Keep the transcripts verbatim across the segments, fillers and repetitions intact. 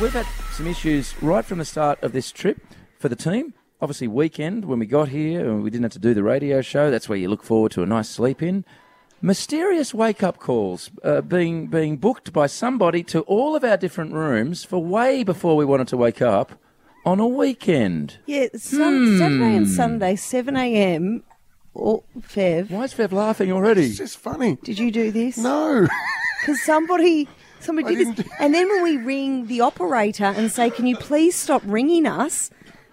we've had some issues right from the start of this trip for the team. Obviously, weekend, when we got here and we didn't have to do the radio show, that's where you look forward to a nice sleep in. Mysterious wake-up calls uh, being being booked by somebody to all of our different rooms for way before we wanted to wake up on a weekend. Yeah, sun, Hmm. Saturday and Sunday, seven a.m. Oh, Fev. Why is Fev laughing already? It's just funny. Did you do this? No. Because somebody, somebody I did didn't this. do- And then when we ring the operator and say, can you please stop ringing us,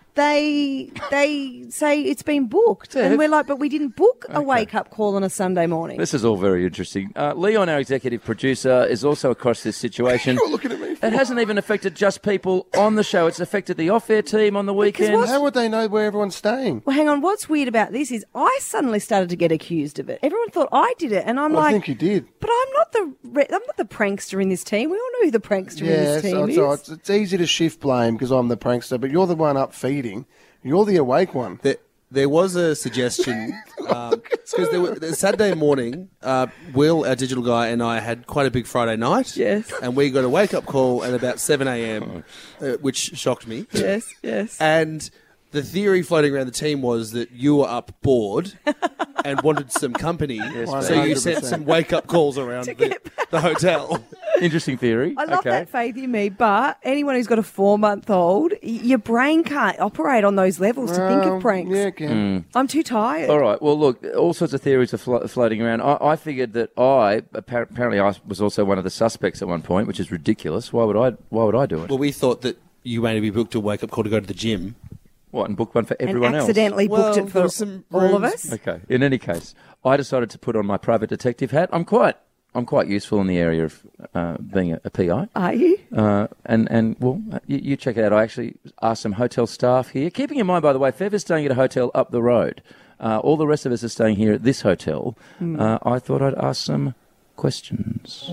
they they say it's been booked. Fev. And we're like, but we didn't book a Okay. wake-up call on a Sunday morning. This is all very interesting. Uh, Leon, our executive producer, is also across this situation. You're looking at me. It hasn't even affected just people on the show. It's affected the off-air team on the weekend. what's- How would they know where everyone's staying? Well, hang on. What's weird about this is I suddenly started to get accused of it. Everyone thought I did it, and I'm Well, like, I think you did. but I'm not the re- I'm not the prankster in this team. We all know who the prankster in Yes, this team it's, is. all right. It's, it's easy to shift blame because I'm the prankster, but you're the one up feeding. You're the awake one. There, there was a suggestion because there were, the Saturday morning, uh, Will, our digital guy, and I had quite a big Friday night. Yes. And we got a wake-up call at about seven a.m., uh, which shocked me. Yes, yes. And the theory floating around the team was that you were up bored and wanted some company, so you one hundred sent percent. some wake-up calls around the, the hotel. Interesting theory. I love okay. that faith in me, but anyone who's got a four-month-old, y- your brain can't operate on those levels to think Well, of pranks. Yeah, Ken. I'm too tired. All right. Well, look, all sorts of theories are flo- floating around. I, I figured that I appar- apparently I was also one of the suspects at one point, which is ridiculous. Why would I? Why would I do it? Well, we thought that you maybe booked a wake-up call to go to the gym. What, and book one for and everyone accidentally Well, booked it there for were some all of rooms- us. else? Okay. In any case, I decided to put on my private detective hat. I'm quite, I'm quite useful in the area of uh, being a, a P I. Are you? Uh, and, and well, you, you check it out. I actually asked some hotel staff here. Keeping in mind, by the way, Fev is staying at a hotel up the road. Uh, all the rest of us are staying here at this hotel. Uh, I thought I'd ask some questions.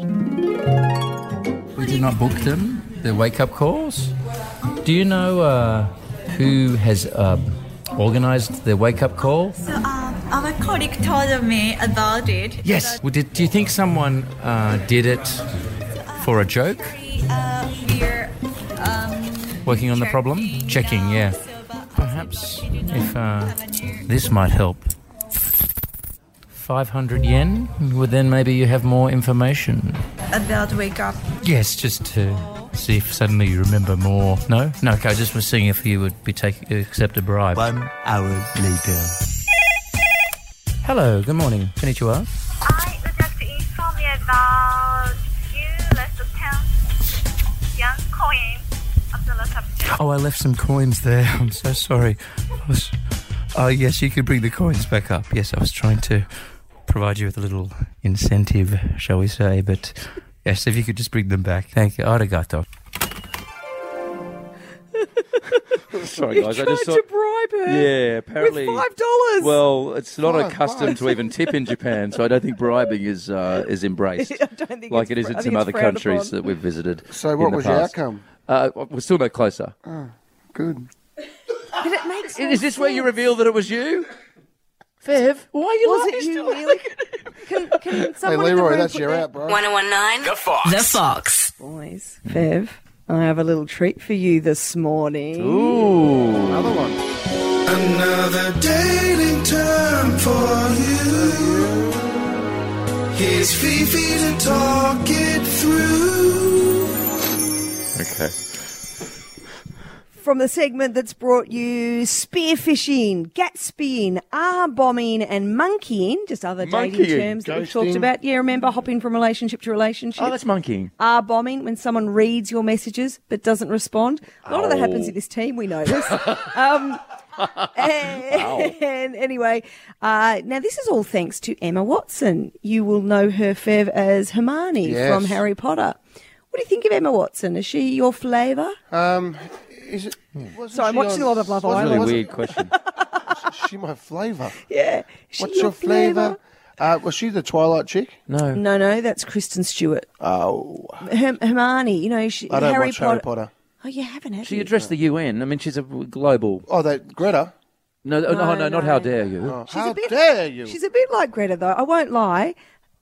We did not book them, the wake-up calls. Do you know uh, who has uh, organised the wake-up call? So um, our colleague told me about it. Yes. Well, did, do you think someone uh, did it for a joke? Uh, we're um, Working on the problem? checking Checking, now, yeah. so, but Perhaps we do not if uh, have a new- this might help. five hundred yen? Well, then maybe you have more information. about wake up. Yes, just to see if suddenly you remember more. No? No, okay, I just was seeing if you would be take, accept a bribe. One hour later. Hello, good morning. Konnichiwa. I would like to inform you about you left ten young coin on the reception. Oh, I left some coins there. I'm so sorry. I was... Oh, yes, you could bring the coins back up. Yes, I was trying to provide you with a little incentive, shall we say, but yes, if you could just bring them back. Thank you. Arigato. Sorry, You guys. I tried just to thought... bribe her Yeah, apparently... with five dollars. Well, it's not Five, accustomed five. to even tip in Japan, so I don't think bribing is uh, is embraced I don't think like it's it is fr- in I some think other it's frowned countries upon. that we've visited. So in what the was your past. outcome? Uh, we're still no closer. Good. But it makes no Is this where you sense. reveal that it was you? Fev, why are you Was laughing? it you, still? really? Can, can Hey, someone in the Leroy, room that's put your their- out, bro. one oh one nine The Fox. The Fox. Boys, Fev, I have a little treat for you this morning. Ooh. Another one. Another dating term for you. Here's Fifi to talk it through. Okay. From the segment that's brought you spearfishing, Gatsbying, R-bombing and monkeying, just other dating Monkeying, terms that we've talked ghosting. about. Yeah, remember hopping from relationship to relationship? Oh, that's monkeying. R-bombing, when someone reads your messages but doesn't respond. A lot of that happens in this team, we know this. um, and, and anyway, uh, now this is all thanks to Emma Watson. You will know her, Fev, as Hermione Yes. from Harry Potter. What do you think of Emma Watson? Is she your flavour? Um, is it? wasn't Sorry, I'm she watching on- a lot of Love wasn't- Island. Really wasn't- weird question. Is she my flavour? Yeah. Is she What's your flavour? Uh, was she the Twilight chick? No. No, no, that's Kristen Stewart. Oh, Herm- Hermione, you know, she, I don't Harry watch Potter. Harry Potter. Oh, you haven't, have She you? addressed the U N. I mean, she's a global... Oh, that Greta. No, no, no, No, no, not no. how dare you. Oh, She's how a bit, dare you? She's a bit like Greta, though. I won't lie.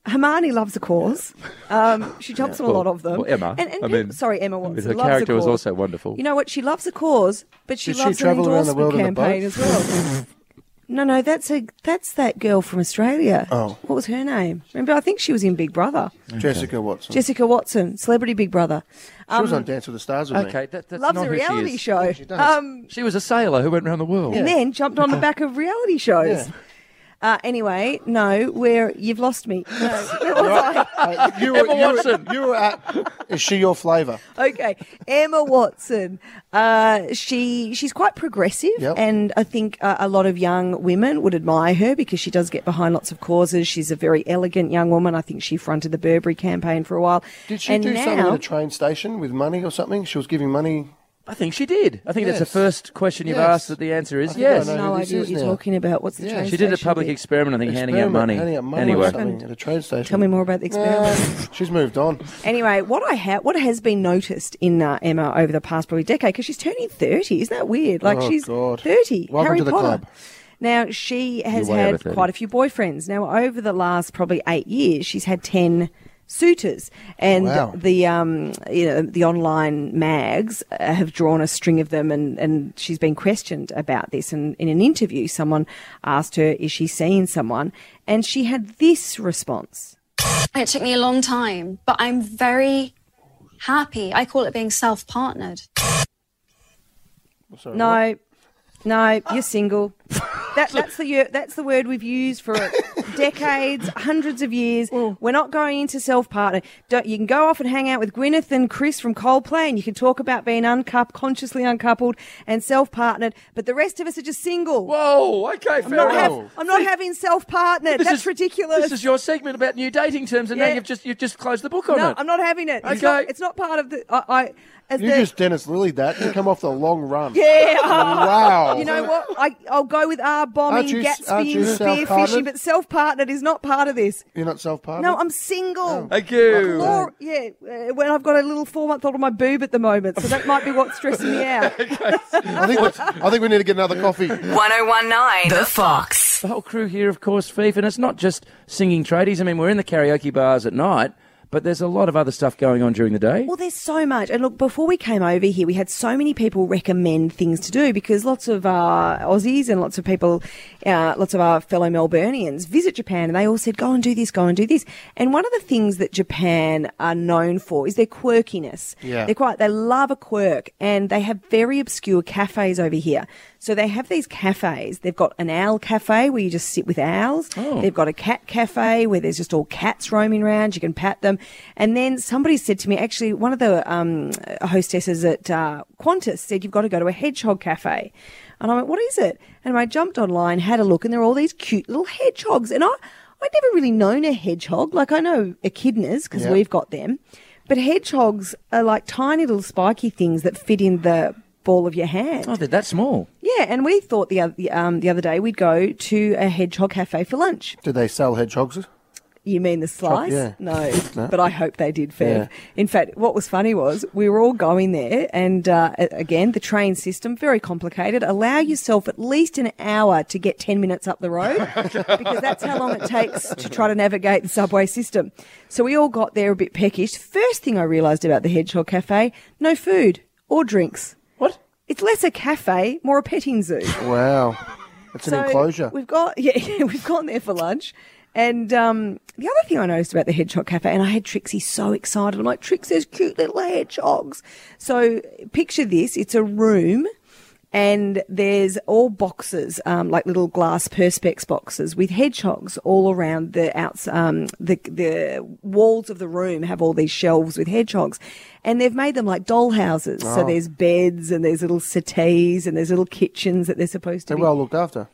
Hermione loves a cause. Um, she jumps on a lot of them. Well, Emma. And, and I people- mean, sorry, Emma Watson. her loves character a was cause. also wonderful. You know what? She loves a cause, but she Did she loves an travel around the endorsement world in a campaign boat? as well. No, no, that's a that's that girl from Australia. Oh. What was her name? Remember, I think she was in Big Brother. Jessica Watson. Jessica Watson, Celebrity Big Brother. she was on Dance with the Stars with me. Okay, that, that's Loves not a who she reality is. show. she does. Um, She was a sailor who went around the world. and then jumped on the back of reality shows. Yeah. Uh, anyway, no, where you've lost me. No, where was I? Uh, you were, Emma you were- Watson. You were at. Is she your flavour? Okay, Emma Watson. Uh, she she's quite progressive, Yep. and I think uh, a lot of young women would admire her because she does get behind lots of causes. She's a very elegant young woman. I think she fronted the Burberry campaign for a while. Did she and do now, something at a train station with money or something? She was giving money. I think she did. I think that's Yes. the first question you've Yes. asked that the answer is I think I yes. know. no who this idea what is you're now. talking about. What's the Yeah. train She did a station public bit? experiment, I think, handing out money. Handing out money Anyway. or something at a train station. Tell me more about the experiment. Uh, she's moved on. Anyway, what I ha- what has been noticed in uh, Emma over the past probably decade, because she's turning thirty, isn't that weird? Like Oh, she's God. thirty. Welcome Harry to the Potter. club. Now she has You're way over had thirty. quite a few boyfriends. Now over the last probably eight years, she's had ten suitors, and Wow. the um you know the online mags uh, have drawn a string of them, and and she's been questioned about this. And in an interview, someone asked her, "Is she seeing someone?" And she had this response. It took me a long time, but I'm very happy. I call it being self-partnered. Sorry, what? No, no, you're single. That, that's the that's the word we've used for decades, hundreds of years. We're not going into self-partner. Don't, you can go off and hang out with Gwyneth and Chris from Coldplay, and you can talk about being uncoupled, consciously uncoupled, and self-partnered. But the rest of us are just single. Whoa, okay, I'm fair not, enough. have, I'm not having self-partnered. This That's is- ridiculous. This is your segment about new dating terms, and Yeah. now you've just you've just closed the book on no, it. I'm not having it. It's, Okay. not, it's not part of the. I, I as You the, just Dennis Lillied that. You come off the long run. Yeah. Wow. You know what? I, I'll go with R bombing, Aren't you- aren't you Gatsby, spearfishing, self-partnered? but self-partnered is not part of this. You're not self-partnered? No, I'm single. Thank you. Laura, yeah, uh, when I've got a little four-month-old on my boob at the moment, so that might be what's stressing me out. I think, we- I think we need to get another coffee. ten nineteen The Fox. The whole crew here, of course, Fief, and it's not just singing tradies. I mean, we're in the karaoke bars at night, but there's a lot of other stuff going on during the day. Well, there's so much. And look, before we came over here, we had so many people recommend things to do because lots of uh, Aussies and lots of people, uh, lots of our fellow Melburnians visit Japan, and they all said, go and do this, go and do this. And one of the things that Japan are known for is their quirkiness. Yeah. They're quite, they love a quirk, and they have very obscure cafes over here. So they have these cafes. They've got an owl cafe where you just sit with owls. Oh. They've got a cat cafe where there's just all cats roaming around. You can pat them. And then somebody said to me, actually, one of the um, hostesses at uh, Qantas said, you've got to go to a hedgehog cafe. And I went, what is it? And I jumped online, had a look, and there are all these cute little hedgehogs. And I, I'd never really known a hedgehog. Like, I know echidnas because Yeah. we've got them. But hedgehogs are like tiny little spiky things that fit in the ball of your hand. Oh, they're that small. Yeah, and we thought the other, um, the other day we'd go to a hedgehog cafe for lunch. Did they sell hedgehogs? You mean the slice? yeah. No, No. but I hope they did, Fev. Yeah. In fact, what was funny was we were all going there, and uh, a- again, the train system, very complicated. Allow yourself at least an hour to get ten minutes up the road because that's how long it takes to try to navigate the subway system. So we all got there a bit peckish. First thing I realised about the Hedgehog Cafe, no food or drinks. What? It's less a cafe, more a petting zoo. Wow. It's an enclosure. We've got yeah, yeah, we've gone there for lunch. And um, the other thing I noticed about the Hedgehog Cafe, and I had Trixie so excited. I'm like, Trix, there's cute little hedgehogs. So picture this. It's a room and there's all boxes, um, like little glass perspex boxes with hedgehogs all around the outs, um, the, the walls of the room have all these shelves with hedgehogs. And they've made them like doll houses. So Oh. there's beds and there's little settees and there's little kitchens that they're supposed to They're be. well looked after.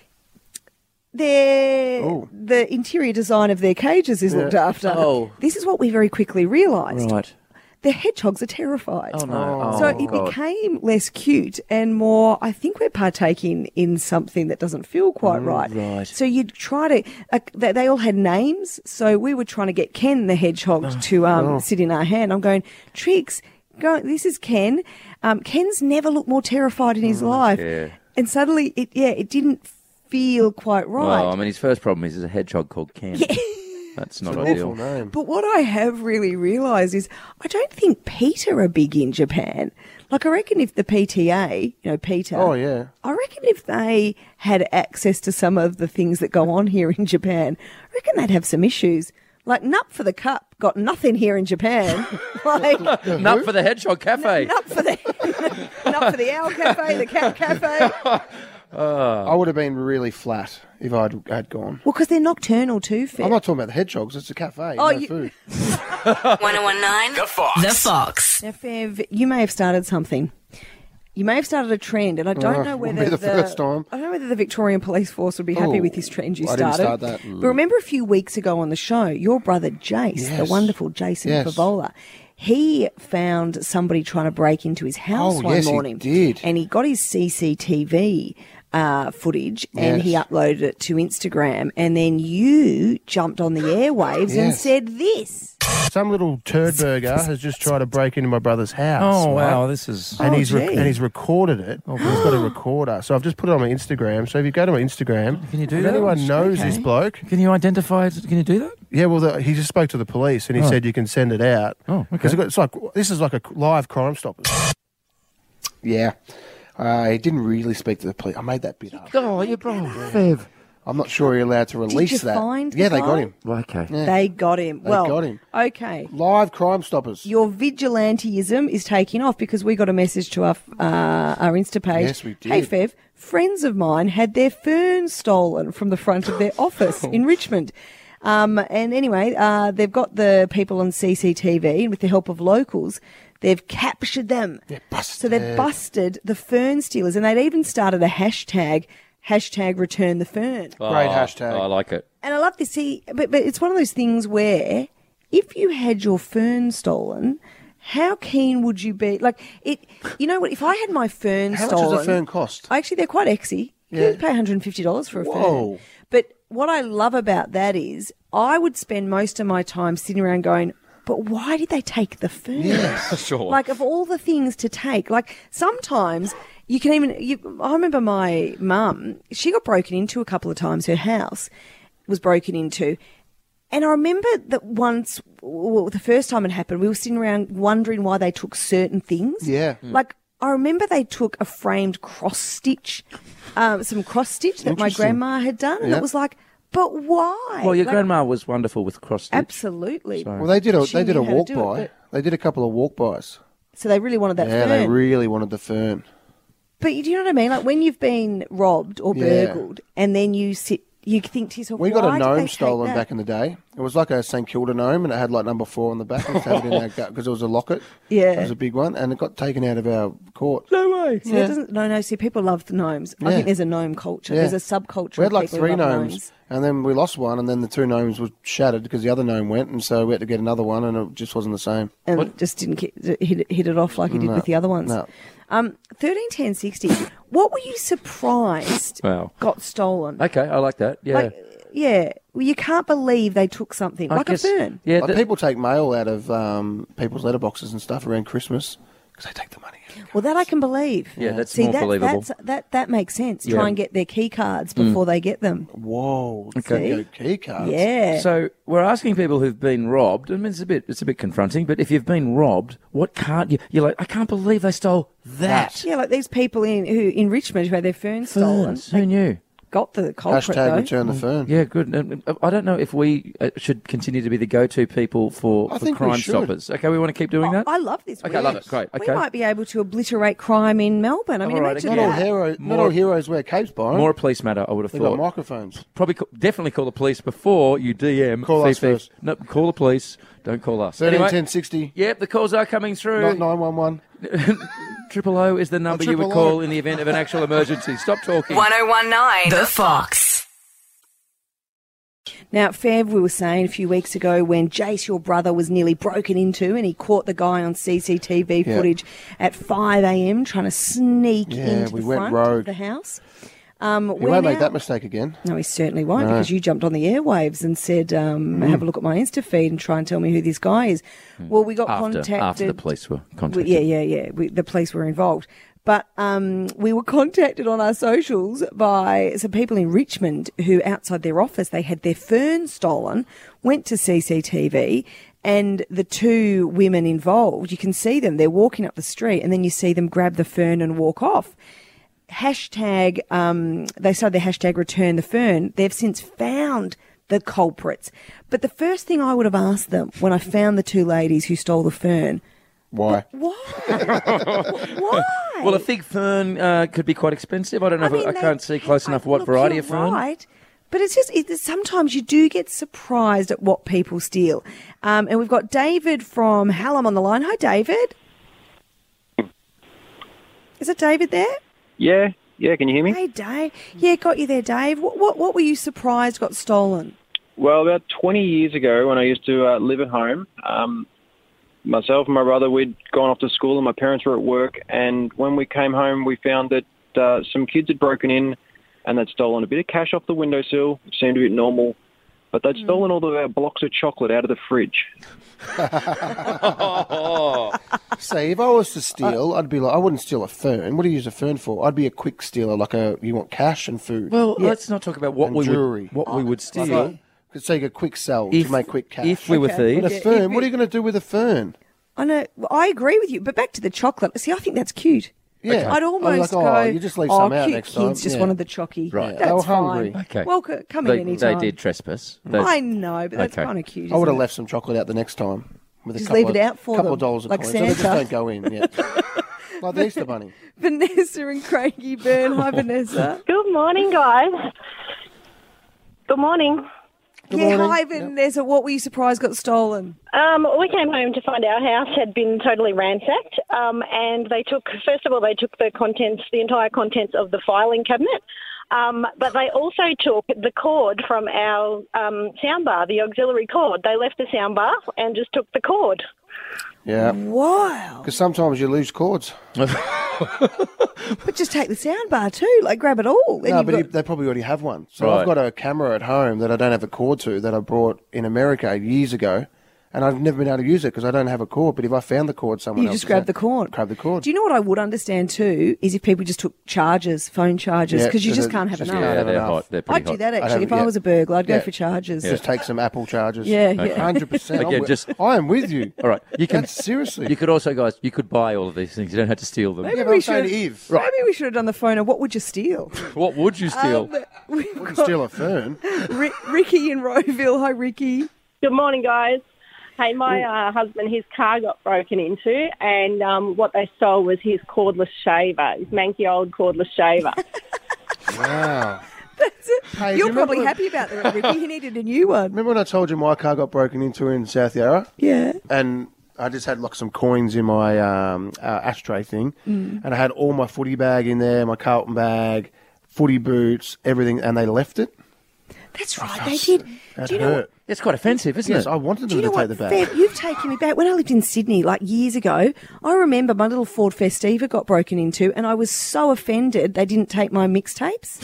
Their, Oh. the interior design of their cages is Yeah. looked after. Oh. This is what we very quickly realised. Right. The hedgehogs are terrified. Oh, no. So Oh, it God. became less cute and more, I think we're partaking in something that doesn't feel quite right. right. So you'd try to, uh, they, they all had names. So we were trying to get Ken the hedgehog Oh. to um, sit in our hand. I'm going, Trix, go, this is Ken. Um, Ken's never looked more terrified in his life. yeah. And suddenly, it yeah, it didn't feel quite right. Well, I mean, his first problem is there's a hedgehog called Ken. That's not It's an ideal. awful name. But what I have really realised is I don't think Peter are big in Japan. Like, I reckon if the P T A, you know, Peter. Oh, yeah. I reckon if they had access to some of the things that go on here in Japan, I reckon they'd have some issues. Like, Nut for the Cup got nothing here in Japan. Like, Nut for the Hedgehog Cafe. Nut for the Nut for the Owl Cafe, the Cat Cafe. I would have been really flat if I'd had gone. Well, because they're nocturnal too, Phil. I'm not talking about the hedgehogs. It's a cafe. Oh, no you- food. ten nineteen The Fox. The Fox. Now, Fev, you may have started something. You may have started a trend, and I don't Oh, know won't whether be the first time. I don't know whether the Victorian Police Force would be happy Oh, with this trend you I didn't started. start that. Mm. But remember, a few weeks ago on the show, your brother Jace, the Yes. wonderful Jason Yes. Favola, he found somebody trying to break into his house Oh, one yes, he morning. did. And he got his C C T V uh, footage and he Yes. uploaded it to Instagram. And then you jumped on the airwaves and Yes. said this. Some little turd burger has just tried to break into my brother's house. Oh, right? wow. This is... And Oh, he's rec- gee. and he's recorded it. He's got a recorder, so I've just put it on my Instagram. So if you go to my Instagram, Can you do if that? anyone knows Okay. this bloke, Can you identify it? Can you do that? yeah, well, the, he just spoke to the police and he Oh. said you can send it out. Oh, okay. 'Cause it got- it's like this is like a live Crime Stoppers. Yeah. Uh, he didn't really speak to the police. I made that bit up. Oh, you bro, Fev. I'm not sure you're allowed to release you that. find the yeah, they guy? got him. Well, okay. Yeah. They got him. They well, got him. Okay. Live Crime Stoppers. Your vigilanteism is taking off because we got a message to our uh, our Insta page. Yes, we did. Hey, Fev, friends of mine had their fern stolen from the front of their office in Richmond. Um, and anyway, uh, they've got the people on C C T V, and with the help of locals, they've captured them. Yeah, busted. So they've busted the fern stealers, and they'd even started a hashtag, hashtag return the fern. Oh, Great hashtag. I like it. And I love this. See, but, but it's one of those things where if you had your fern stolen, how keen would you be? Like, it, you know what? If I had my fern How stolen. much does a fern cost? Actually, they're quite exy. You Yeah. could pay one hundred fifty dollars for a Whoa. fern. But what I love about that is I would spend most of my time sitting around going, but why did they take the fern? Sure. Like, of all the things to take, like, sometimes you can even, you, I remember my mum, she got broken into a couple of times. Her house was broken into. And I remember that once, well, the first time it happened, we were sitting around wondering why they took certain things. Yeah. Like, I remember they took a framed cross stitch, um, some cross stitch that my Interesting. grandma had done. And Yeah. it was like, but why? Well, your Like, grandma was wonderful with cross stitch. Absolutely. So- Well, they did a She they did a knew how to walk do it, by. but- They did a couple of walk bys. So they really wanted that Yeah, fern. they really wanted the fern. But you do you know what I mean? Like when you've been robbed or Yeah. burgled and then you sit, you think to yourself, We got why a did they gnome take stolen that? back in the day. It was like a St Kilda gnome, and it had like number four on the back. And had it in our gut because it was a locket. Yeah. It was a big one, and it got taken out of our court. No way. See, that doesn't, no, no. See, people love the gnomes. I Yeah. think there's a gnome culture. Yeah. There's a subculture. We had of like people three who love gnomes, and then we lost one, and then the two gnomes were shattered because the other gnome went, and so we had to get another one, and it just wasn't the same. and it just didn't ki- hit it, hit it off like he did No, with the other ones. no. Um, thirteen ten sixty. What were you surprised Wow. got stolen? Okay, I like that. Yeah. Like, yeah. Well, you can't believe they took something I like guess- a fern. Yeah, Like that- people take mail out of um, people's letterboxes and stuff around Christmas because they take the money. Well, that I can believe. Yeah, that's See, more that, believable. That's, that that makes sense. Yeah. Try and get their key cards before they get them. Whoa! Okay. Go key cards. Yeah. So we're asking people who've been robbed. I mean, it's a bit, it's a bit confronting. But if you've been robbed, what can't you? You're like, I can't believe they stole that. yeah, like these people in who in Richmond who had their phone stolen. Ferns. Who knew? Got the culprit Hashtag though. return the fern. Yeah, good. Um, I don't know if we uh, should continue to be the go-to people for, I for think we Crime should. Stoppers. Okay, we want to keep doing that. Oh, I love this. Okay, I love it. Great. We Okay. might be able to obliterate crime in Melbourne. I mean, All right, imagine Not all that. heroes. Not More- all heroes wear capes, Byron. More a police matter, I would have They've got thought. microphones. Probably call, definitely call the police before you D M. Call us Fifi. first. No, call the police. Don't call us. Thirteen Anyway, ten sixty. Yep, the calls are coming through. Not nine one one. Triple O is the number you would triple O. call in the event of an actual emergency. Stop talking. ten nineteen The Fox. Now, Fev, we were saying a few weeks ago when Jace, your brother, was nearly broken into and he caught the guy on C C T V Yeah. footage at five a.m. trying to sneak Yeah, into we the went front rogue. of the house. Um, You we're won't make now- that mistake again. No, he certainly won't No. because you jumped on the airwaves and said, um, Mm. have a look at my Insta feed and try and tell me who this guy is. Well, we got After, contacted. after the police were We- contacted. yeah, yeah, yeah. We, the police were involved. But um, we were contacted on our socials by some people in Richmond who, outside their office, they had their fern stolen, went to C C T V, and the two women involved, you can see them, they're walking up the street, and then you see them grab the fern and walk off. Hashtag, um, they started their hashtag return the fern. They've since found the culprits. But the first thing I would have asked them when I found the two ladies who stole the fern, Why? why? Why? Well, a fig fern uh, could be quite expensive. I don't know. I if mean, I they- can't see close enough what Look, variety you're of fern. Right. But it's just, it, sometimes you do get surprised at what people steal. Um, and we've got David from Hallam on the line. Hi, David. Is it David there? Yeah, yeah, can you hear me? Hey, Dave. Yeah, got you there, Dave. What, what, what were you surprised got stolen? Well, about twenty years ago when I used to uh, live at home, um, myself and my brother, we'd gone off to school and my parents were at work, and when we came home we found that uh, some kids had broken in and they'd stolen a bit of cash off the windowsill, which seemed a bit normal, but they'd stolen all the uh, blocks of chocolate out of the fridge. Say, if I was to steal, I'd be like, I wouldn't steal a fern. What do you use a fern for? I'd be a quick stealer, like a you want cash and food. Well, let's not talk about what And we jewellery. would what we would steal. Like, could say a quick sell If- to make quick cash. if we were thieves. But a Yeah, fern, if what are you going to do with a fern? I know. Well, I agree with you. But back to the chocolate. See, I think that's cute. Yeah. I'd I'd be almost like, go, oh, you just leave oh, some out cute next kids time. just Yeah. wanted the chocky. Right. That's They were fine. hungry. Okay. Well, c- come they, in anytime. they did trespass. They- I know, but that's Okay. kind of cute. I would have isn't it? left some chocolate out the next time. With a Just couple leave it of, out for couple them, of dollars a like coin. So they just Santa. don't go in. Yeah. Like the Easter Bunny. Vanessa and Craigie Byrne. Hi, Vanessa. Good morning, guys. Good morning. Good yeah, morning. hi, Vanessa. What were you surprised got stolen? Um, we came home to find our house had been totally ransacked, um, and they took, first of all, they took the contents, the entire contents of the filing cabinet, um, but they also took the cord from our um, soundbar, the auxiliary cord. They left the soundbar and just took the cord. Yeah. Wow. Because sometimes you lose cords. But just take the sound bar too, like grab it all. Then No, you've but got- he, they probably already have one. So Right. I've got a camera at home that I don't have a cord to that I brought in America years ago, and I've never been able to use it because I don't have a cord. But if I found the cord somewhere, you just grab the cord. Grab the cord. Do you know what I would understand too is if people just took chargers, phone chargers, Yeah, because you so just they can't have just enough. can't yeah, have they're enough. hot. They're pretty I'd do hot. that I'd actually. have- if I yeah. was a burglar, I'd go Yeah. for chargers. Just take some Apple chargers. Yeah, yeah. one hundred percent. Again, I'm just- with, I am with you. All right. You can That's seriously. You could also, guys. You could buy all of these things. You don't have to steal them. Maybe Yeah, but we I'm saying should. to Eve. Maybe we should have done the phone. Of what would you steal? What would you steal? Um, we've Wouldn't got steal a fern. Ri- Ricky in Rowville. Hi, Ricky. Good morning, guys. Hey, my uh, husband, his car got broken into, and um, what they stole was his cordless shaver, his manky old cordless shaver. Wow. That's it. Hey, do You're you probably remember- happy about that, Ricky. He needed a new one. Remember when I told you my car got broken into in South Yarra? Yeah. And I just had like some coins in my um, uh, ashtray thing, Mm. and I had all my footy bag in there, my Carlton bag, footy boots, everything, and they left it. That's right. They did. That Do you know? hurt. It's quite offensive, isn't Yes, it? I wanted Do them you to know take what, the bag. Feb, you've taken me back. When I lived in Sydney, like years ago, I remember my little Ford Festiva got broken into, and I was so offended they didn't take my mixtapes.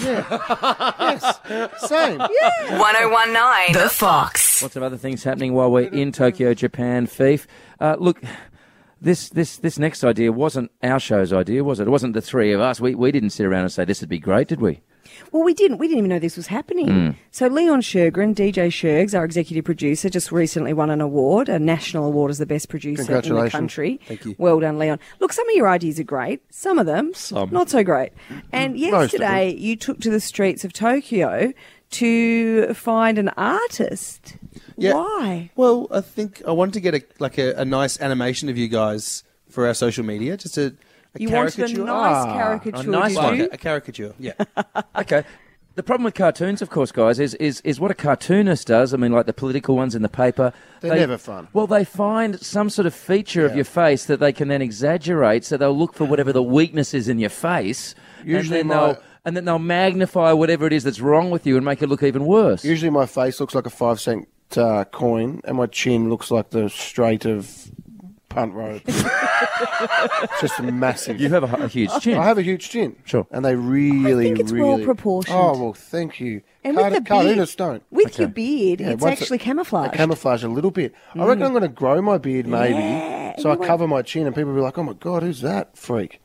Yes, same. Yeah. one oh one point nine The Fox. Lots of other things happening while we're in Tokyo, Japan, Fief. Uh, look, this this this next idea wasn't our show's idea, was it? It wasn't the three of us. We we didn't sit around and say this would be great, did we? Well, we didn't. We didn't even know this was happening. Mm. So Leon Shergren, D J Shergs, our executive producer, just recently won an award, a national award as the best producer in the Congratulations. country. Thank you. Well done, Leon. Look, some of your ideas are great. Some of them, Some. not so great. And Most of them. yesterday, you took to the streets of Tokyo to find an artist. Yeah. Why? Well, I think I wanted to get a like a, a nice animation of you guys for our social media, just a, a You wanted a caricature. nice Ah, caricature, a nice did Well, you? a, a caricature, yeah. Okay. The problem with cartoons, of course, guys, is, is, is what a cartoonist does. I mean, like the political ones in the paper. They're they- never fun. Well, they find some sort of feature of your face that they can then exaggerate, so they'll look for whatever the weakness is in your face. Usually and then my- they'll and then they'll magnify whatever it is that's wrong with you and make it look even worse. Usually my face looks like a five cent uh, coin, and my chin looks like the Strait of Punt Road. It's just massive. You have a, a huge chin. I have a huge chin. Sure. And they really, I think it's really... well proportioned. Oh, well, thank you. And Cart- with the beard, cartoonists don't. with Okay. your beard, Yeah, it's once actually it- camouflaged. They camouflage a little bit. I reckon I'm going to grow my beard maybe, Yeah, so I you won't- cover my chin and people will be like, oh my God, who's that freak?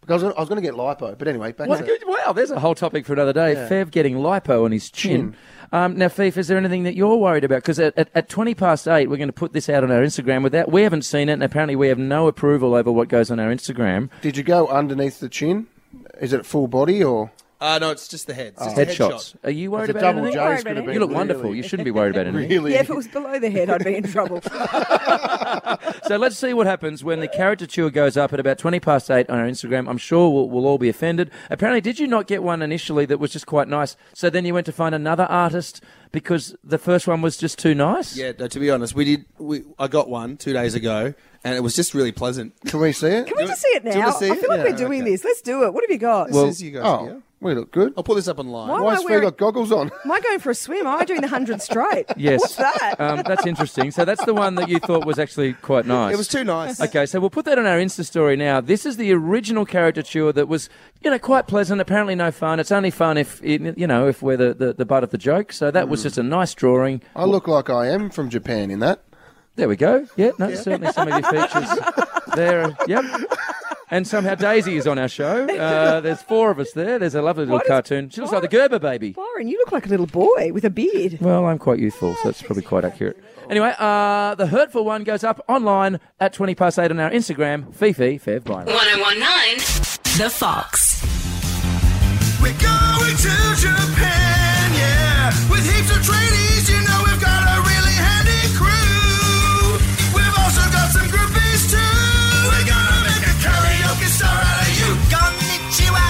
Because I was, I was going to get lipo, but anyway, back What, to... wow, there's a whole topic for another day. Yeah. Fev getting lipo on his chin. Chin. Um, now, Feef, is there anything that you're worried about? Because at, at, at twenty past eight, we're going to put this out on our Instagram. With that, we haven't seen it, and apparently we have no approval over what goes on our Instagram. Did you go underneath the chin? Is it full body or...? Uh, no, it's just the head. It's Oh. just a Headshots. headshot. Are you worried It's a about double anything? J's could have been You look really- wonderful. You shouldn't be worried about anything. Really? Yeah, if it was below the head, I'd be in trouble. So let's see what happens when the caricature goes up at about twenty past eight on our Instagram. I'm sure we'll, we'll all be offended. Apparently, did you not get one initially that was just quite nice? So then you went to find another artist because the first one was just too nice? Yeah, no, to be honest, we did. We I got one two days ago, and it was just really pleasant. Can we see it? Can we just see it Do you now? wanna see I it? feel like Yeah, we're doing okay. this. Let's do it. What have you got? This Well, is you guys. oh, yeah. we look good. I'll put this up online. Why am Why I has Phil wearing- got goggles on? Am I going for a swim? Am I doing the hundred straight? Yes. What's that? Um, that's interesting. So that's the one that you thought was actually quite nice. It was too nice. Okay, so we'll put that on our Insta story now. This is the original caricature that was, you know, quite pleasant. Apparently no fun. It's only fun if, you know, if we're the, the, the butt of the joke. So that was just a nice drawing. I look like I am from Japan in that. There we go. Yeah, no, certainly some of your features there. Yep. And somehow Daisy is on our show. Uh, there's four of us there. There's a lovely little Why does- cartoon. She looks like the Gerber baby. Byron, you look like a little boy with a beard. Well, I'm quite youthful, so that's probably quite accurate. Anyway, uh, the hurtful one goes up online at twenty past eight on our Instagram. Fifi, Fev, Byron. one oh one nine The Fox. We're going to Japan, yeah. With heaps of tradies, you know we've got a really handy crew. We've also got some groupies too. We're gonna make a karaoke star out of you. Konnichiwa,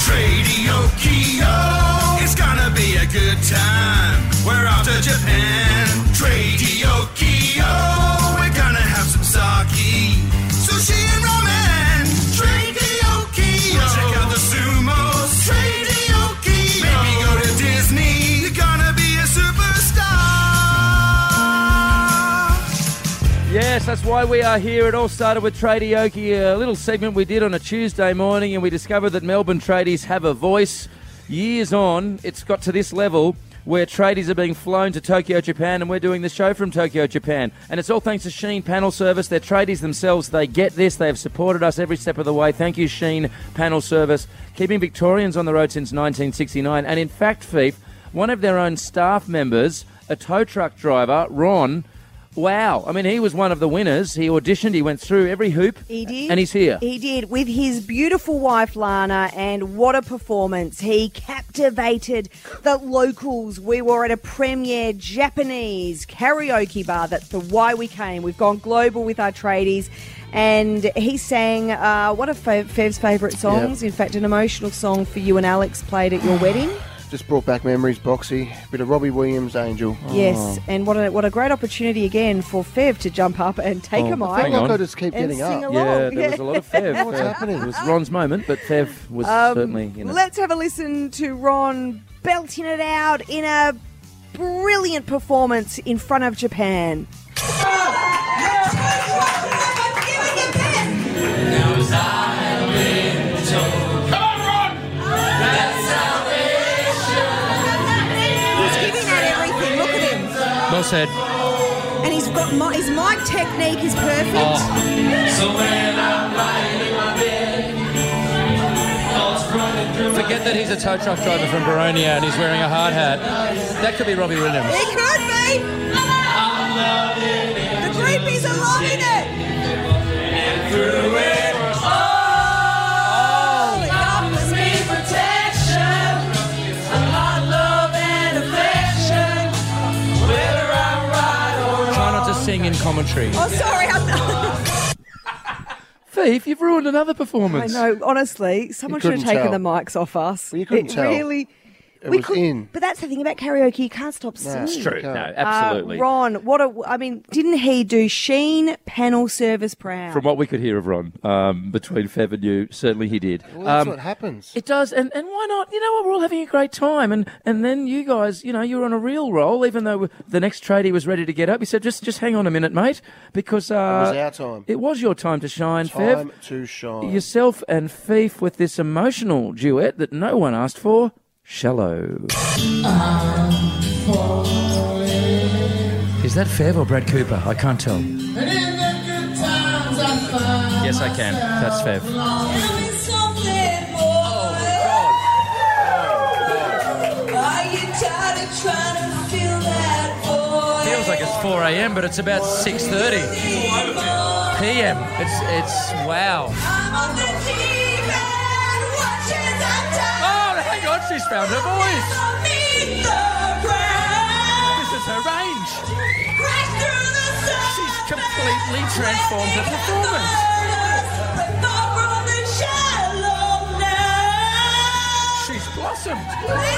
Tradiokio. It's gonna be a good time. We're off to Japan. Tradiokio. We're gonna have some sake, sushi and ramen. Tradiokio. Check out the sumos. Tradiokio. Maybe go to Disney. You're gonna be a superstar. Yes, that's why we are here. It all started with Tradioki, a little segment we did on a Tuesday morning, and we discovered that Melbourne tradies have a voice. Years on, it's got to this level where tradies are being flown to Tokyo, Japan, and we're doing the show from Tokyo, Japan. And it's all thanks to Sheen Panel Service. They're tradies themselves. They get this. They have supported us every step of the way. Thank you, Sheen Panel Service, keeping Victorians on the road since nineteen sixty-nine. And in fact, Fief, one of their own staff members, a tow truck driver, Ron, wow. I mean, he was one of the winners. He auditioned. He went through every hoop. He did. And he's here. He did, with his beautiful wife, Lana, and what a performance. He captivated the locals. We were at a premier Japanese karaoke bar. That's the why we came. We've gone global with our tradies. And he sang uh, one of Fev- Fev's favourite songs. Yep. In fact, an emotional song for you and Alex played at your wedding. Just brought back memories, Boxy. Bit of Robbie Williams, Angel. Yes, Oh. and what a what a great opportunity again for Fev to jump up and take Oh, a mic. I feel like on. I just keep And getting sing up. along. Yeah, there was a lot of Fev. What's Uh, happening? It was Ron's moment, but Fev was Um, certainly, you know. Let's have a listen to Ron belting it out in a brilliant performance in front of Japan. He's giving out everything. Look at him. Well said. And he's got mi- his mic technique is perfect. So when I'm lying in my bed, thoughts running through my Forget that he's a tow truck driver from Baronia and he's wearing a hard hat. That could be Robbie Williams. It could be. The creepies are loving it. Through it all, it offers me protection, a lot of love and affection, whether I'm right or wrong. Try not to sing in commentary. Oh, sorry. I'm Fief, you've ruined another I performance. know, honestly, someone You should have couldn't taken tell. the mics off us. Well, you couldn't it tell. Really, It we was could, in. But that's the thing about karaoke, you can't stop singing. It's True, Okay. no, Uh, absolutely. Ron, what a, I mean, didn't he do Sheen Panel Service proud? From what we could hear of Ron, um, between Fev and you, certainly he did. Well, that's Um, what happens. It does, and, and why not? You know what? We're all having a great time, and, and then you guys, you know, you were on a real roll. Even though the next tradie was ready to get up, he said, "Just, just hang on a minute, mate, because uh, It was our time. It was your time to shine, Time Fev. to shine. Yourself and Fief with this emotional duet that no one asked for, "Shallow." Is that Fev or Brad Cooper? I can't tell. And in the good times I find Yes, I can. That's Fev. myself, like it's four a.m., but it's about six thirty p.m. It's, it's, wow. Oh, hang on, she's found her voice. This is her range. She's completely transformed her performance. She's blossomed.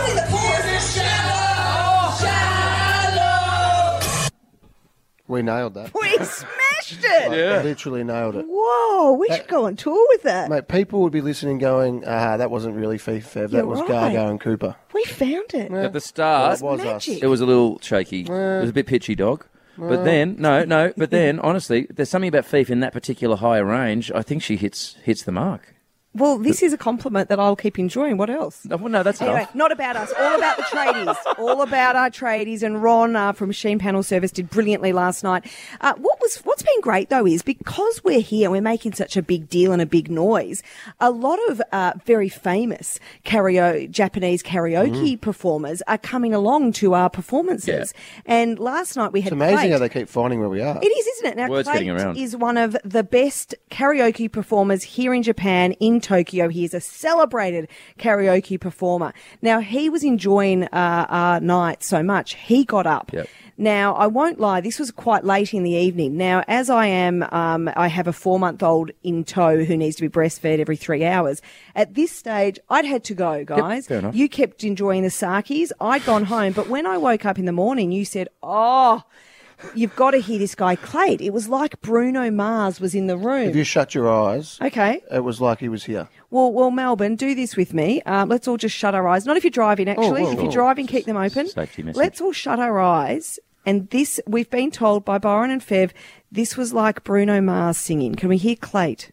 We nailed that. We smashed it. Like, literally nailed it. Whoa, we should go on tour with that. Mate, people would be listening going, ah, that wasn't really Fifi Fev, that You're was right. Gargo and Cooper. We found it. At the start, Well, it was us. Magic. it was a little shaky. It was a bit pitchy, dog. But then, no, no, but then, honestly, there's something about Fifi in that particular higher range. I think she hits hits the mark. Well, this is a compliment that I'll keep enjoying. What else? No, well, no, that's Anyway, enough. not about us. All about the tradies. All about our tradies. And Ron uh, from Sheen Panel Service did brilliantly last night. Uh, what was what's been great though is because we're here, we're making such a big deal and a big noise. A lot of uh, very famous karaoke, Japanese karaoke Mm. performers are coming along to our performances. And last night we had It's amazing Clayt. how they keep finding where we are. It is, isn't it? Now, Word's getting Clayt around. is one of the best karaoke performers here in Japan, in Tokyo. He is a celebrated karaoke performer. Now, he was enjoying uh, our night so much, he got up. Yep. Now, I won't lie, this was quite late in the evening. Now, as I am, um, I have a four-month-old in tow who needs to be breastfed every three hours. At this stage, I'd had to go, guys. fair enough. You kept enjoying the sakis. I'd gone home. But when I woke up in the morning, you said, oh, you've got to hear this guy, Clayt. It was like Bruno Mars was in the room. If you shut your eyes, Okay. it was like he was here. Well, well, Melbourne, do this with me. Um, let's all just shut our eyes. Not if you're driving, actually. whoa, if you're whoa. driving, keep them open. Safety message. Let's all shut our eyes. And this, we've been told by Byron and Fev, this was like Bruno Mars singing. Can we hear Clayt?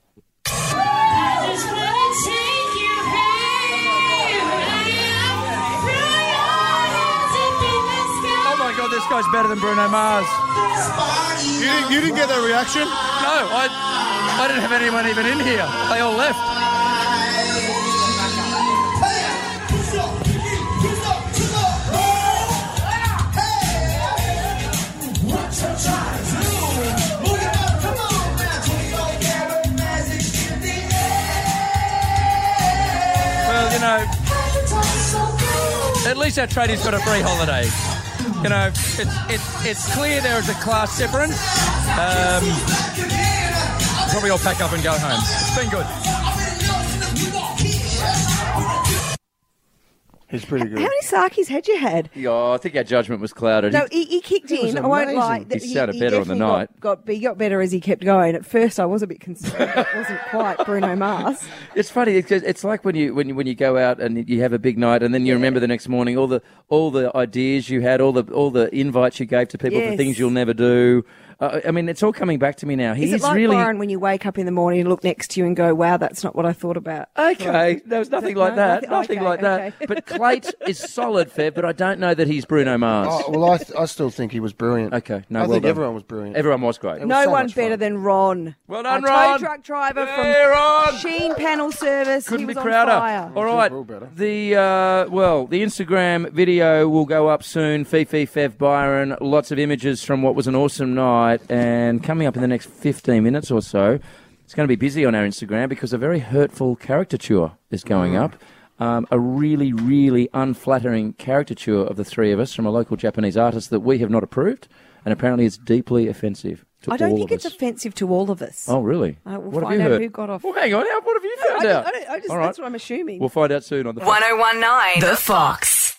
Oh my God, this guy's better than Bruno Mars. You didn't, you didn't get that reaction? No, I, I didn't have anyone even in here. They all left. Well, you know, at least our tradie's got a free holiday. You know, it's it's it's clear there is a class difference. Um, probably all pack up and go home. It's been good. He's pretty good. How many sakis had you had? Yeah, I think our judgment was clouded. No, he, he kicked He was in. I won't amazing. lie. He sounded better on the definitely night. Got, got, but he got better as he kept going. At first, I was a bit concerned. It wasn't quite Bruno Mars. It's funny. It's, it's like when you when you when you go out and you have a big night, and then you remember the next morning all the all the ideas you had, all the all the invites you gave to people for Yes. things you'll never do. Uh, I mean, it's all coming back to me now. He's Is it like really Byron when you wake up in the morning and look next to you and go, wow, that's not what I thought about? okay. There was nothing No, like that. nothing- Nothing okay, like that. okay. But Clayt is solid, Fev. But I don't know that he's Bruno Mars. Oh, well, I, th- I still think he was brilliant. Okay, no, I well think done. everyone was brilliant. Everyone was great. It was No so one much better fun. than Ron. Well done, Our Ron. tow truck driver Yeah, from Ron. Sheen Panel Service. Couldn't he be was prouder. on fire. All right, We're all better. the uh, well, the Instagram video will go up soon. Fifi, Fev, Byron, lots of images from what was an awesome night, and coming up in the next fifteen minutes or so, it's going to be busy on our Instagram because a very hurtful caricature is going Mm. up. Um, a really, really unflattering caricature of the three of us from a local Japanese artist that we have not approved, and apparently it's deeply offensive to I don't all think of it's us. offensive to all of us. Oh, really? Uh, we'll what find have you out heard? who got off. Well, hang on. What have you I found don't- out? I don't- I just- All right. That's what I'm assuming. We'll find out soon on the one oh one nine The Fox.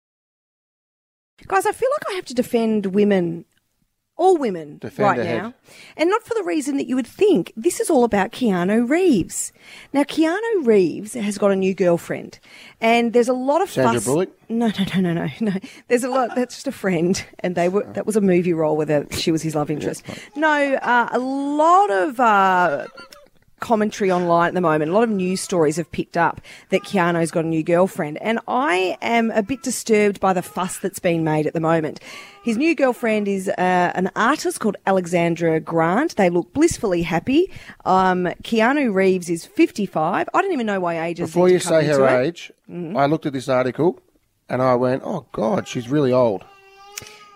Guys, I feel like I have to defend women, all women, Defend right ahead. now. And not for the reason that you would think. This is all about Keanu Reeves. Now, Keanu Reeves has got a new girlfriend. And there's a lot of Sandra fuss. Bullock? No, no, no, no, no, no. There's a lot. That's just a friend. And they were, that was a movie role where the, she was his love interest. No, uh, a lot of... Uh, commentary online at the moment. A lot of news stories have picked up that Keanu's got a new girlfriend, and I am a bit disturbed by the fuss that's been made at the moment. His new girlfriend is uh, an artist called Alexandra Grant. They look blissfully happy. Um, Keanu Reeves is fifty-five. I don't even know why ages. Before need you to come say her into it. age, I looked at this article and I went, oh, God, she's really old.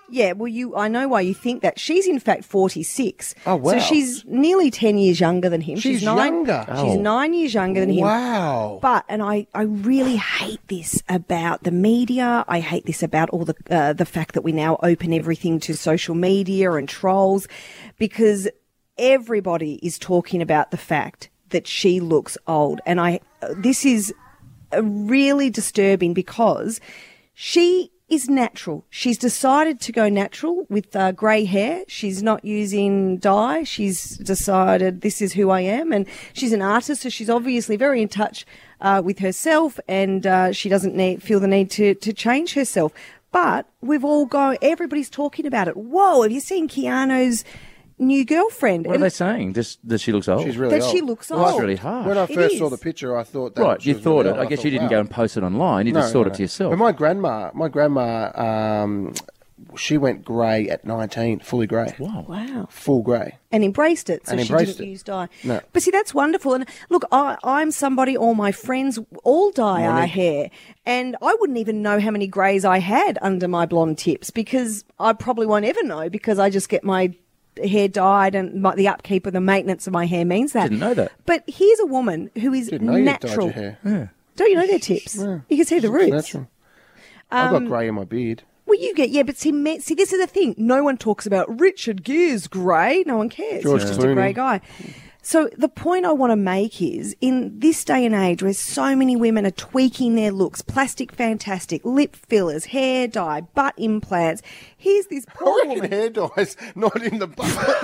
Yeah, well, you. I know why you think that. She's in fact forty-six. Oh, wow. So she's nearly ten years younger than him. She's nine, younger? She's Oh. nine years younger than him. Wow. But, and I, I really hate this about the media. I hate this about all the uh, the fact that we now open everything to social media and trolls, because everybody is talking about the fact that she looks old. And I, this is uh, really disturbing because she is natural. She's decided to go natural with uh, grey hair. She's not using dye. She's decided this is who I am. And she's an artist, so she's obviously very in touch uh, with herself, and uh, she doesn't need, feel the need to, to change herself. But we've all gone, everybody's talking about it. Whoa, have you seen Keanu's new girlfriend? What are And they saying? Just that she looks old? She's really That old. she looks Well, that's old. really hard. When I It first saw is. the picture, I thought that Right, she you was thought really it. old. I guess thought, you didn't wow. go and post it online. You No, just thought no, it to no. yourself. But my grandma, my grandma, um, she went grey at nineteen, fully grey. Wow. Wow. Full grey. And embraced it, so And she embraced didn't it. use dye. No. But see, that's wonderful. And look, I, I'm somebody, all my friends all dye our Morning. hair. And I wouldn't even know how many greys I had under my blonde tips, because I probably won't ever know, because I just get my hair dyed, and my, the upkeep of the maintenance of my hair means that. Didn't know that. But here's a woman who is Didn't know you dyed natural. your hair. Yeah. Don't you know their tips? Yeah. You can see the It's roots. natural. I've Um, got grey in my beard. Well, you get, yeah, but see, me- see, this is the thing. No one talks about Richard Gere's grey. No one cares. George He's just a Clooney. grey guy. So the point I want to make is, in this day and age where so many women are tweaking their looks, plastic fantastic, lip fillers, hair dye, butt implants, here's this poor woman. Hair dyes, not in the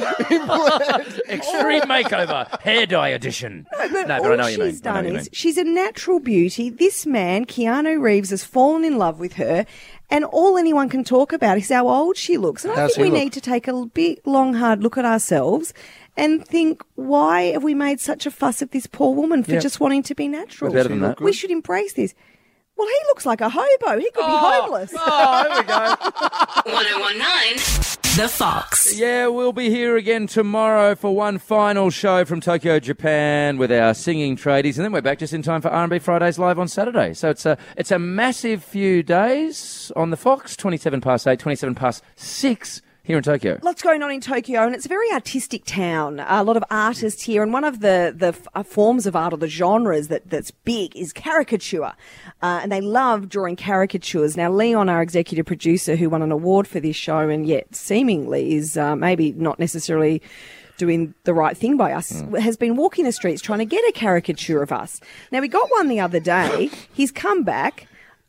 butt. Extreme makeover, hair dye edition. No, but no, all but I know what you mean. she's I know done what you is mean. she's a natural beauty. This man, Keanu Reeves, has fallen in love with her, and all anyone can talk about is how old she looks. And I How's think we he look? need to take a big, long, hard look at ourselves and think, why have we made such a fuss of this poor woman for Yeah. just wanting to be natural? We're better than that. We should embrace this. Well, he looks like a hobo. He could be homeless. Oh, there we go. one oh one nine The Fox. Yeah, we'll be here again tomorrow for one final show from Tokyo, Japan, with our singing tradies, and then we're back just in time for R and B Fridays live on Saturday. So it's a it's a massive few days on the Fox. Twenty-seven past eight, twenty-seven past six here in Tokyo. Lots going on in Tokyo, and it's a very artistic town. A lot of artists here, and one of the the f- uh, forms of art, or the genres that that's big, is caricature, uh, and they love drawing caricatures. Now, Leon, our executive producer, who won an award for this show, and yet seemingly is uh, maybe not necessarily doing the right thing by us, Mm. has been walking the streets trying to get a caricature of us. Now, we got one the other day. He's come back.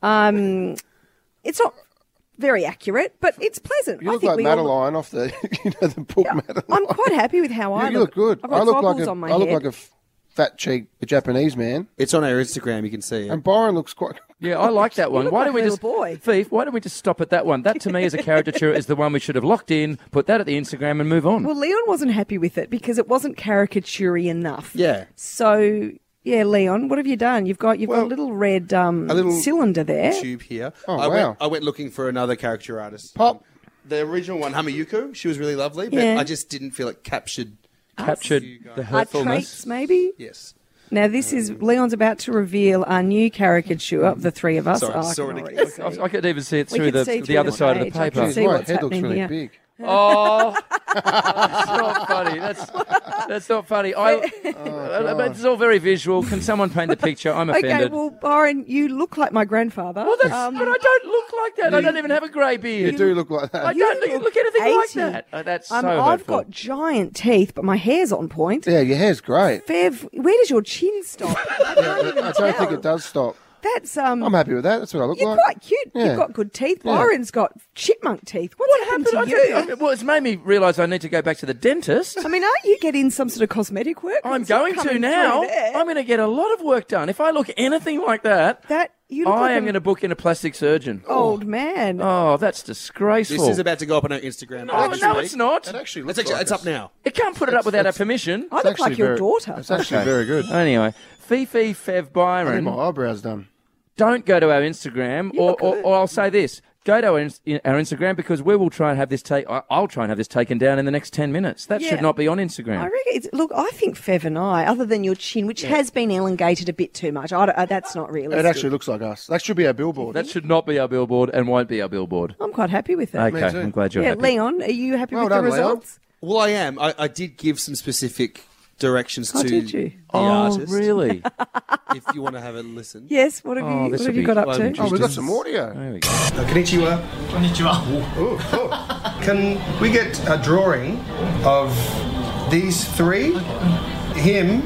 Um, it's not very accurate, but it's pleasant. You I look think like we all Madeline off the, you know, the book Madeline. I'm quite happy with how I You, you look. look good. I've got I look like goggles a, on my I look head. like a f- fat cheek Japanese man, It's on our Instagram. You can see it. and Byron looks quite. Yeah, I like that one. look Why like don't we a just, little boy. Thief, why don't we just stop at that one? That, to me, as a caricature, is the one we should have locked in, put that at the Instagram and move on. Well, Leon wasn't happy with it because it wasn't caricature-y enough. Yeah. So, yeah, Leon, what have you done? You've got you've got a little red um, a little cylinder there. Tube here. Oh, I wow. Went, I went looking for another caricature artist. Pop. The original one, Hamayuko, she was really lovely, but Yeah. I just didn't feel it captured. Captured the Our hurtfulness. traits, maybe? Yes. Now, this is Leon's about to reveal our new caricature of the three of us. Sorry, Oh, I saw can it already again. see. I, I could even see it We through can the, see the through other the side of the page. I can paper. see My what's head looks happening really here. big. Oh, that's not funny. That's that's not funny. I, uh, but it's all very visual. Can someone paint a picture? I'm Okay, offended. well, Byron, you look like my grandfather. Well, that's, Um, but I don't look like that. I don't even have a grey beard. You do look like that. I don't look, look anything like eighty. that. Oh, that's um, so I've hurtful. got giant teeth, but my hair's on point. Yeah, your hair's great. Fev, where does your chin stop? I can't even I don't think tell. it does stop. That's um. I'm happy with that. That's what I look You're like. quite cute. Yeah. You've got good teeth. Yeah. Byron's got chipmunk teeth. What's happened to I you? don't- I mean, well, it's made me realise I need to go back to the dentist. I mean, aren't you getting some sort of cosmetic work? I'm It's not going to coming now. through there. I'm going to get a lot of work done. If I look anything like that, That you look I like am an going to book in a plastic surgeon. old man. Oh, that's disgraceful. This is about to go up on our Instagram. Oh, no, it's not. It actually It's, looks actually, like it's up now. It can't put it up without our permission. I look like your very, daughter. It's actually very good. Anyway, Fifi Fev I need Byron, my eyebrows done. don't go to our Instagram, or, or, or I'll say this. go to our, ins- our Instagram because we will try and have this take. I- I'll try and have this taken down in the next ten minutes. That Yeah. should not be on Instagram. I reckon it's, look, I think Fev and I, other than your chin, which has been elongated a bit too much, I don't, uh, that's not realistic. It actually looks like us. That should be our billboard. That should not be our billboard and won't be our billboard. I'm quite happy with that. Okay, I'm glad you're yeah, happy. Leon, are you happy Well with done, the Leon. results? Well, I am. I, I did give some specific directions Oh, to did you? the Oh, artist. really? If you want to have a listen. Yes, what have Oh, you, what this have will you be got up quite to? interesting. Oh, we've got some audio. There we go. Uh, konnichiwa. Konnichiwa. Can we get a drawing of these three? Him,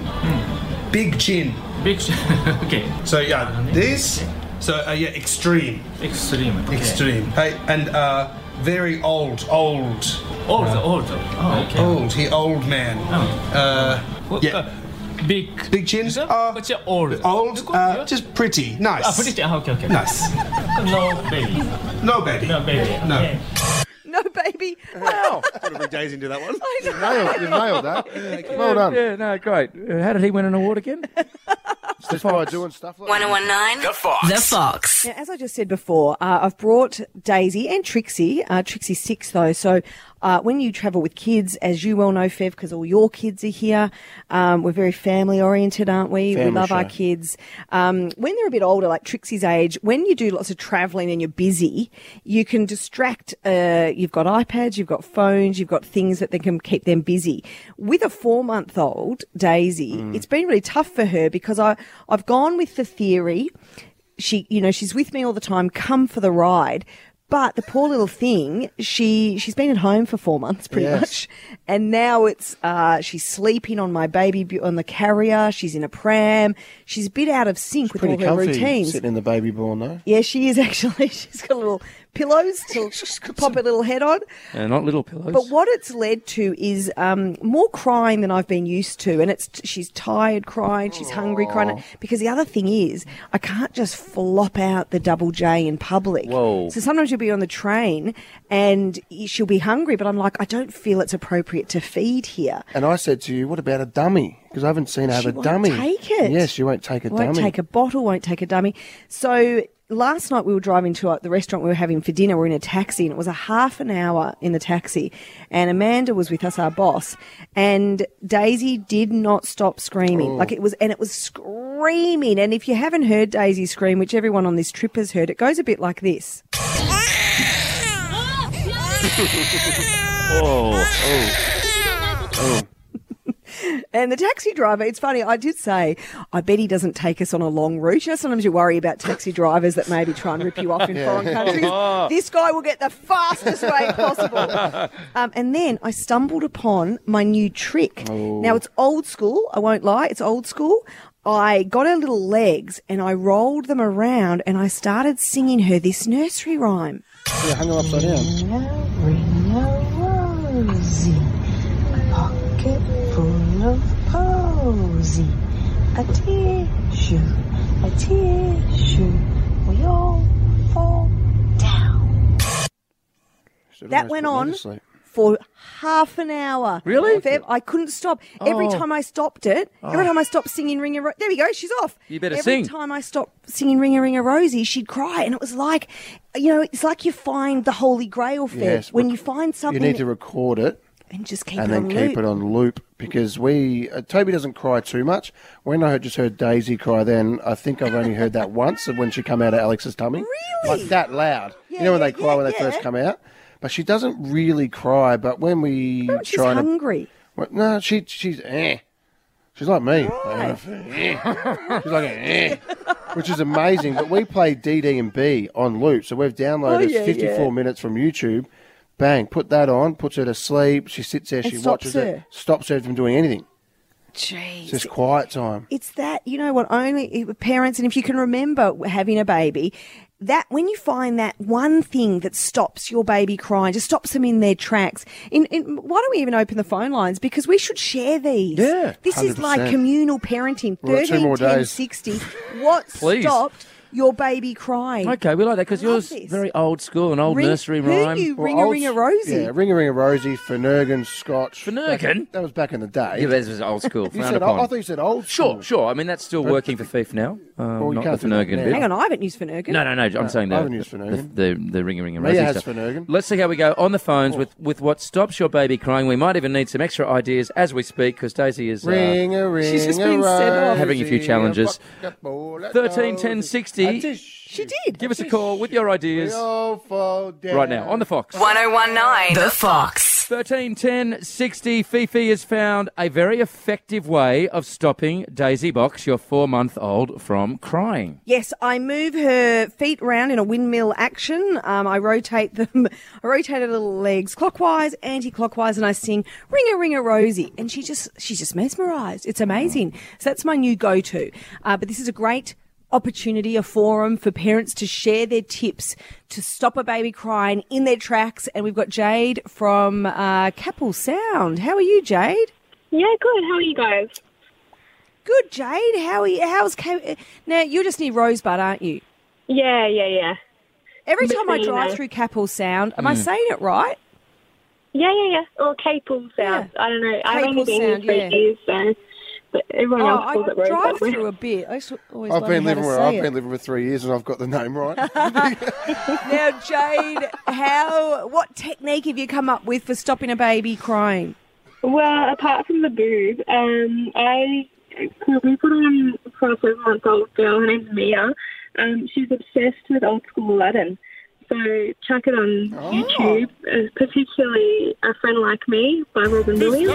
big chin. Big chin. Okay. So yeah, this. So uh, yeah, extreme. Extreme. Okay. Extreme. Hey, and uh, very old, old. Old, uh, old. Oh, okay. Old. He old man. Uh, Well, yeah. uh, big. Big chin. Uh, What's your old? old. Uh, just pretty. Nice. Ah, pretty. Ah, okay, okay. Nice. No baby. No baby. No baby. No. Okay. No, baby. Wow. Got to bring Daisy into that one. You've nailed, you've nailed that. Well done. Yeah, no, great. Uh, How did he win an award again? Just by doing stuff like one oh one nine The Fox. The Fox. Now, as I just said before, uh, I've brought Daisy and Trixie. Uh, Trixie's six, though. So uh, when you travel with kids, as you well know, Fev, because all your kids are here, um, we're very family-oriented, aren't we? Family we love our show. kids. Um, when they're a bit older, like Trixie's age, when you do lots of travelling and you're busy, you can distract. Uh, you've got iPads, you've got phones, you've got things that they can keep them busy. With a four-month-old, Daisy, Mm. it's been really tough for her because I, I've gone with the theory. She, you know, she's with me all the time. Come for the ride. But the poor little thing, she she's been at home for four months pretty Yes. much, and now it's uh, she's sleeping on my baby bu- on the carrier. She's in a pram. She's a bit out of sync with all Pretty her comfy routines. sitting in the baby born though. Yeah, she is actually. She's got little pillows to pop her little head on. Uh, not little pillows. But what it's led to is um, more crying than I've been used to, and it's she's tired crying, she's hungry crying. Because the other thing is, I can't just flop out the double J in public. Whoa. So sometimes you'll be on the train and she'll be hungry, but I'm like, I don't feel it's appropriate to feed here. And I said to you, what about a dummy? Because I haven't seen her have She a won't dummy. take it. Yes, she won't take a Won't dummy. take a bottle, won't take a dummy. So last night we were driving to uh, the restaurant we were having for dinner. We're in a taxi and it was a half an hour in the taxi. And Amanda was with us, our boss. And Daisy did not stop screaming. Oh. Like it was, and it was screaming. And if you haven't heard Daisy scream, which everyone on this trip has heard, it goes a bit like this. oh, oh, oh. And the taxi driver, it's funny, I did say, I bet he doesn't take us on a long route. You know, sometimes you worry about taxi drivers that maybe try and rip you off in Yeah. foreign countries. This guy will get the fastest way possible. Um, and then I stumbled upon my new trick. Oh. Now, it's old school, I won't lie, it's old school. I got her little legs and I rolled them around and I started singing her this nursery rhyme. Yeah, hung her upside down. Rosie, a pocket full of posy, a tissue, a tissue, we all fall down. Should've That almost went put me on to sleep. for half an hour. Really? Feb, I couldn't stop. Every Oh. time I stopped it, every Oh. time I stopped singing Ring a Ro- there we go, she's off. You better every sing. Every time I stopped singing Ring a Ring a Rosie, she'd cry. And it was like, you know, it's like you find the Holy Grail, Feb. Yes, when rec- you find something You need to record it and just keep and it then on keep loop. it on loop because we uh, Toby doesn't cry too much. When I heard, just heard Daisy cry, then I think I've only heard that once when she come out of Alex's tummy, Really? like that loud. Yeah, you know when yeah, they cry yeah, when they yeah. first come out, but she doesn't really cry. But when we But she's try to, hungry. well, no, she she's eh. She's like me. Right. Eh. She's like eh, which is amazing. But we play D D and B on loop, so we've downloaded Oh, yeah, fifty-four yeah. minutes from YouTube. Bang, put that on, puts her to sleep. She sits there, And she stops watches her. it, stops her from doing anything. Jeez. It's just quiet time. It's that, you know what, only parents, and if you can remember having a baby, that when you find that one thing that stops your baby crying, just stops them in their tracks. In, in, why don't we even open the phone lines? Because we should share these. Yeah, This is one hundred percent. like communal parenting. We've got two thirteen, more ten, days. sixty. What Please. stopped your baby crying. Okay, we like that because yours this. very old school, an old Ring- nursery who rhyme. you- Well, Ring a old- ring a Rosie. Yeah, ring a ring a Rosie, Finnegan, Scotch. Finnegan? That was back in the day. Yeah, this was old school. You frowned said, upon. I thought you said old Sure, school. sure. I mean, that's still working for Thief now. Um, Well, you not can't the do that Finnegan now. bit. Hang on, I haven't used Finnegan. No, no, no. I'm No, saying I the, haven't used the, Finnegan. the, the ring a ring a Mia Rosie has stuff. Finnegan. Let's see how we go on the phones with, with what stops your baby crying. We might even need some extra ideas as we speak because Daisy is uh, Ring a ring She's just a been sent off. Rosie, having a few challenges. a thirteen ten sixty. She did. Give us a call with your ideas We all fall down. right now on the Fox. one oh one nine The Fox. thirteen ten sixty. Fifi has found a very effective way of stopping Daisy Box, your four-month-old, from crying. Yes, I move her feet around in a windmill action. Um, I rotate them. I rotate her little legs clockwise, anti-clockwise, and I sing "Ring a Ring a Rosie," and she just she's just mesmerised. It's amazing. So that's my new go-to. Uh, but this is a great opportunity, a forum for parents to share their tips to stop a baby crying in their tracks. And we've got Jade from uh, Capel Sound. How are you, Jade? Yeah, good. How are you guys? Good, Jade. How are you? How's Cap- now? You're just near Rosebud, aren't you? Yeah, yeah, yeah. Every time I Between, drive uh, through Capel Sound, am I Mm. saying it right? Yeah, yeah, yeah. Or Capel Sound. I don't know. I've only Capel been here Sound, for yeah. years, so but everyone Oh, else I calls it Rosebud. drive through a bit. I just always I've wonder been how living to where say I've it. been living for three years and I've got the name right. Now, Jade, how? What technique have you come up with for stopping a baby crying? Well, apart from the boob, um, I we put on for a seven-month-old girl. Her name's Mia. Um, she's obsessed with old school Aladdin. So chuck it on Oh. YouTube, uh, particularly A Friend Like Me by Robin Williams.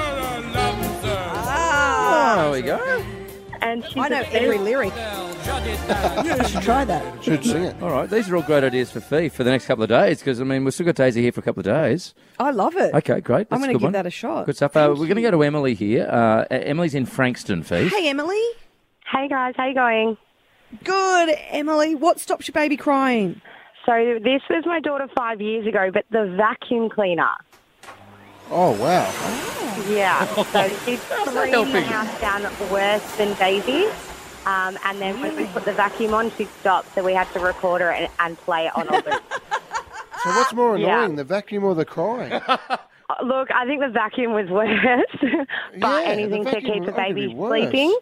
Oh, there we go. And she's I know obsessed. every lyric. You should try that. Should sing it. All right, these are all great ideas for Fee for the next couple of days because, I mean, we've still got Daisy here for a couple of days. I love it. Okay, great. I'm That's a going to good give one. that a shot. Good stuff. Uh, we're going to go to Emily here. Uh, Emily's in Frankston, Fee. Hey, Emily. Hey guys, how you going? Good, Emily. What stops your baby crying? So this was my daughter five years ago, but the vacuum cleaner. Oh, wow. Yeah, so she's cleaned helping. the house down worse than Daisy. Um, and then when we put the vacuum on, she stopped, so we had to record her and, and play it on a loop. So what's more Yeah. annoying, the vacuum or the crying? Uh, Look, I think the vacuum was worse, but Yeah, anything the to vacuum keep the would only baby be worse. sleeping.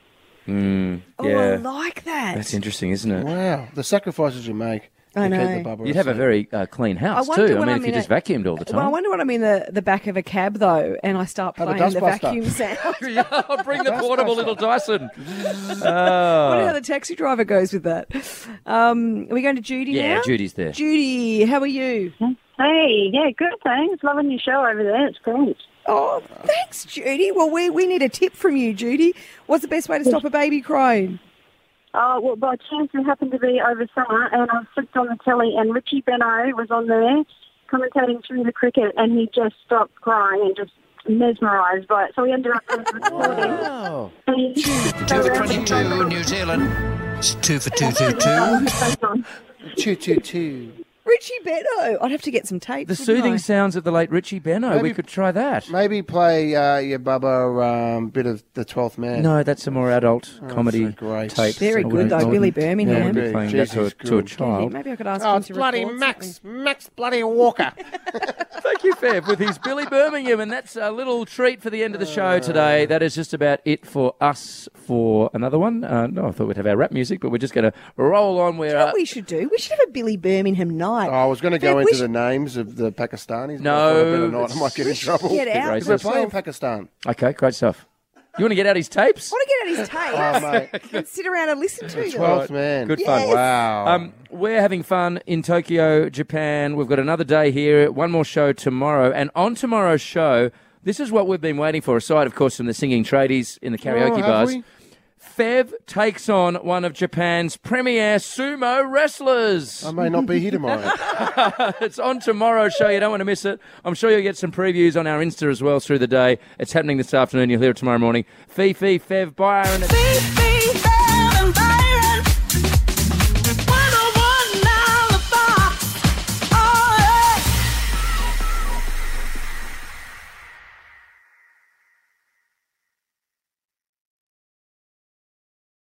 Mm, Oh, yeah. I like that. That's interesting, isn't it? Wow. The sacrifices you make I to keep know. the bubba You'd have a asleep. very uh, clean house, I wonder too. I when mean, I'm if you in just a- vacuumed all the time. Well, I wonder when I'm in the, the back of a cab, though, and I start Have a playing the dustbuster. vacuum sound. yeah, I'll bring the portable little Dyson. I wonder how Oh. the taxi driver goes with that. Um, are we going to Judy Yeah, now? Judy's there. Judy, how are you? Hey, yeah, good, thanks. Loving your show over there. It's great. Oh, thanks, Judy. Well, we we need a tip from you, Judy. What's the best way to stop a baby crying? Oh, well, by chance it happened to be over summer, and I flicked on the telly, and Richie Benaud was on there commentating through the cricket, and he just stopped crying and just mesmerised by it. So we ended up recording. Oh. Two for twenty-two, New Zealand. It's two for two, two, two. Two, two, two. Richie Benaud. I'd have to get some tape. The soothing sounds of the late Richie Benaud. We Maybe- could try that. Maybe play uh, your Bubba um, bit of The Twelfth Man. No, that's a more adult comedy so great. tape. Very I good, wouldn't- though. I Billy wouldn't- Birmingham. Yeah, I wouldn't be Yeah, playing that to a, Jesus, to a good. child. Maybe I could ask Oh, him it's to bloody record Max, something. Max bloody Walker. Thank you, Fev, with his Billy Birmingham. And that's a little treat for the end of the show today. That is just about it for us for another one. Uh, no, I thought we'd have our rap music, but we're just going to roll on. We're, You know uh, what we should do? We should have a Billy Birmingham night. Oh, I was going to go Bev, we into should- the names of the Pakistanis. but No, I thought I'd better not. I might get in we should trouble. get out Bit We're racist. playing Pakistan. Okay, great stuff. You want to get out his tapes? I want to get out his tapes Oh, mate. and sit around and listen to them. Twelfth Man. Good Yes. fun. Wow. Um, we're having fun in Tokyo, Japan. We've got another day here, one more show tomorrow. And on tomorrow's show, this is what we've been waiting for, aside, of course, from the singing tradies in the karaoke Oh, have bars. we? Fev takes on one of Japan's premier sumo wrestlers. I may not be here tomorrow. It's on tomorrow's show. You don't want to miss it. I'm sure you'll get some previews on our Insta as well through the day. It's happening this afternoon. You'll hear it tomorrow morning. Fee, Fee, Fev, bye, Aaron. Fee, fee, fee.